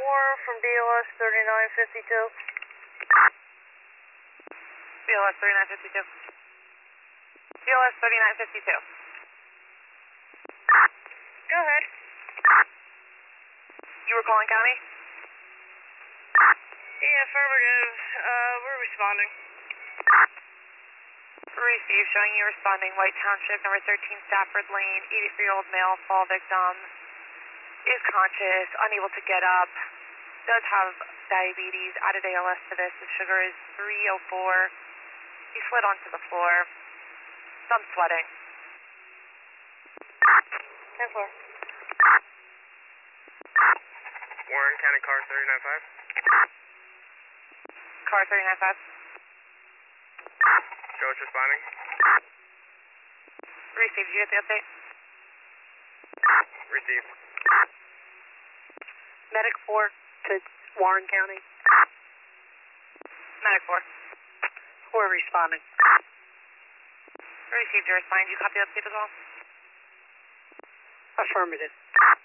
from BLS 3952. BLS 3952. BLS 3952. Go ahead. You were calling county? Yeah, affirmative. We're responding. Receive, showing you responding. White Township, number 13 Stafford Lane, 83-year-old male, fall victim, is conscious, unable to get up, does have diabetes, added ALS to this. His sugar is 304. He slid onto the floor. Some sweating. 10-4. Warren County car 395. Car 395. Show us responding. Received, you get the update? Received. Medic 4 to Warren County. Medic 4. We're responding. Received, you responding. Do you copy the update as well? Affirmative.